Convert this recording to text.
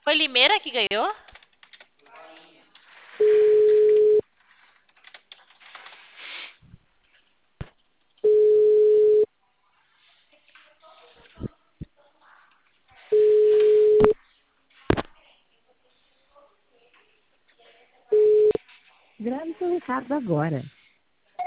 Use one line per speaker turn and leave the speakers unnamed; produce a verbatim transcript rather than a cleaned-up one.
Foi Limeira que ganhou?
Grave seu recado agora.